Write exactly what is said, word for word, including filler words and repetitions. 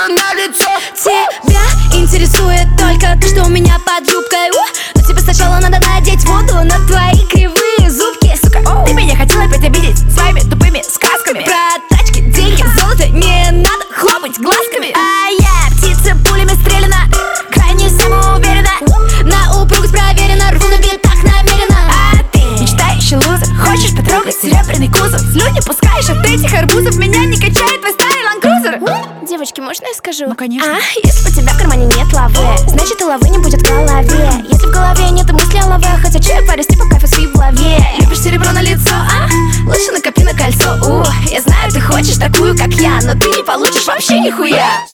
на лицо. Тебя интересует только то, что у меня под юбкой. Но тебе сначала надо надеть воду на твои кривые зубки. Сука, ты меня хотела опять обидеть своими тупыми сказками про тачки, деньги, золото. Не надо хлопать глазками. А я птица пулями стреляна, крайне самоуверена, на упругость проверена, рву на битах намеренно. А ты мечтающий лузер, хочешь потрогать серебряный кузов? Слюни пускаешь от этих арбузов, меня не качает твой старый ланкрузер. Девочки, можно я скажу? Ну, конечно. А, если у тебя в кармане нет лавы, значит и лавы не будет в голове. Если в голове нет мысли о лаве, хотя человек порасти по кайфу своей в голове. Любишь серебро на лицо, а? Лучше накопи на кольцо. У, я знаю, ты хочешь такую, как я, но ты не получишь вообще нихуя.